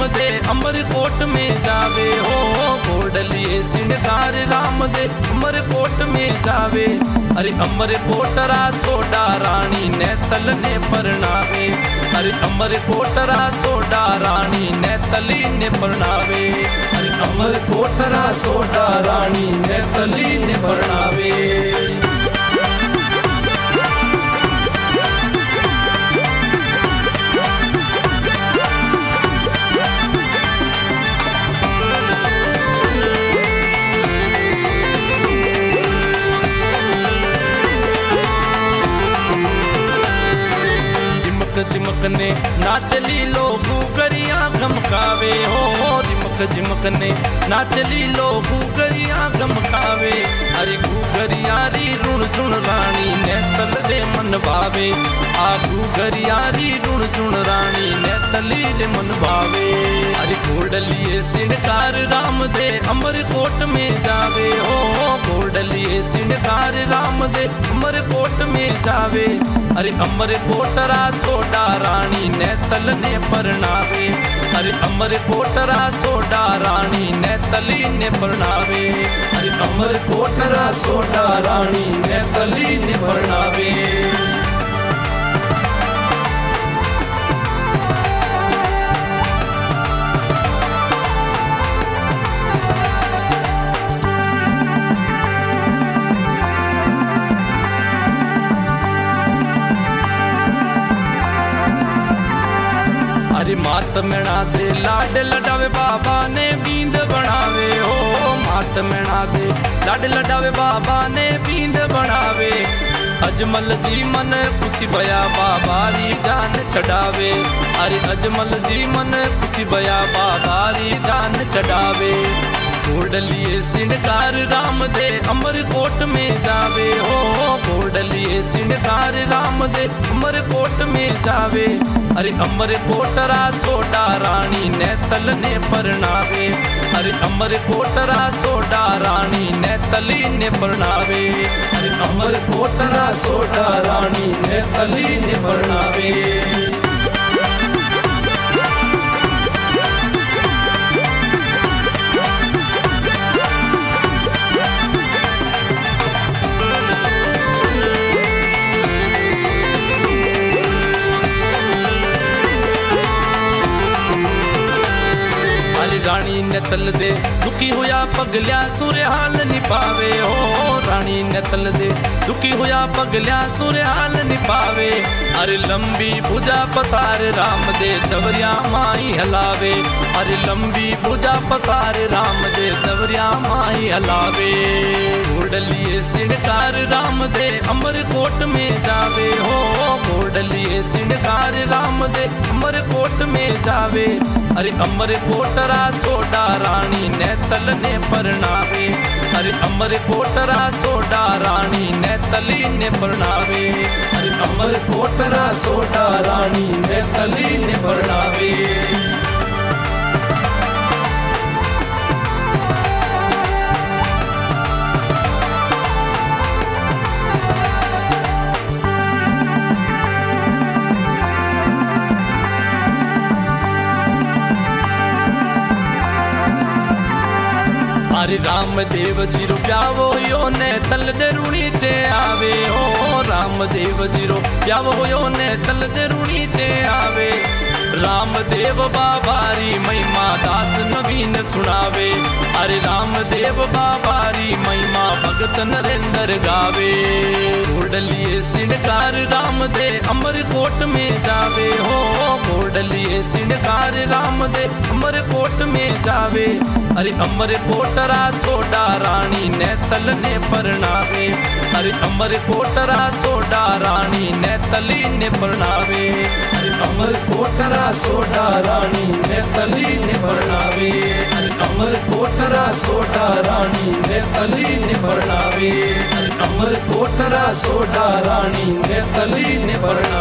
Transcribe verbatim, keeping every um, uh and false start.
दे अमरकोट में जावे हो घोड़लिए सिंगार राम दे अमरकोट में जावे। अरे अमरकोटरा सोडा रानी ने तल ने परनावे। अरे अमरकोटरा सोडा रानी ने तली ने परनावे। अरे अमरकोटरा सोडा रानी ने तली ने परनावे। झिमकने नाचली लोग गरिया गमकावे हो झिमक झिमकने नाचली लोग गरिया गमकावे। अरे घुघरियारी रुण झुण रानी ने तल दे मन भावे। आ घुघरियारी रुण झुण रानी ने तली दे मन भावे। अरे घोड़लिए सिंगार राम दे अमरकोट में जावे हो घोड़लिए सिंगार राम दे अमरकोट में जावे। अरे अमरकोटरा सोडा रानी ने तल ने परनावे। अरे अमरकोटरा सोडा रानी ने तली ने परनावे। अरे अमरकोटरा सोडा रानी ने तली ने परनावे। अरे मात मेणा दे लाड लडावे बाबा ने बींद बनावे हो मात मेणा दे लाड लडावे बाबा ने बींद बनावे। अजमल जी मन खुशी भया बाबा री जान छड़ावे। अरे अजमल जी मन खुशी भया बाबा री जान छड़ावे। घोड़लिए सिंगार राम दे अमरकोट में जावे हो घोड़लिए सिंगार राम दे अमरकोट में जावे। अरे अमरकोटरा सोडा रानी ने तल ने परनावे। अरे अमरकोटरा सोडा रानी ने तली ने परनावे। अरे अमरकोटरा सोडा रानी ने तली ने परनावे। रानी ने तल दे दुखी होया पगलिया सुरहाल निभावे हो रानी ने तल दे दुखी होया पगलिया सुरहाल निभावे। अरे लंबी भुजा पसार राम दे चवरिया माई हलावे। अरे लंबी भुजा पसार राम दे चवरिया माई हलावे। घोड़लिए सिंगार राम दे अमरकोट में जावे हो घोड़लिए सिंगार राम दे अमरकोट में जावे। अरे अमरकोटरा सोडा रानी ने तल ने परनावे। अरे अमरकोटरा सोडा रानी ने तली ने परनावे। अरे अमरकोटरा सोडा रानी ने तली ने परनावे। अरे रामदेव जीरो प्यावो यो ने तल दे रूणी चे आवे हो रामदेव जीरो प्यावो यो ने तल दे रूणी चे आवे। रामदेव बाबारी महिमा दास नवीन सुनावे। अरे रामदेव बाबारी महिमा भगत नरेंद्र गावे। घोड़लिए सिंगार राम दे अमरकोट में जावे हो घोड़लिए सिंगार राम दे अमरकोट में जावे। अरे अमरकोटरा सोडा रानी ने तल ने परनावे। अरे अमरकोटरा सोडा रानी ने तली ने परनावे। अरे अमरकोटरा सोडा रानी ने तली ने परनावे। अरे अमरकोटरा सोडा रानी ने तली ने परनावे। अरे अमरकोटरा सोडा रानी ने तली ने परनावे।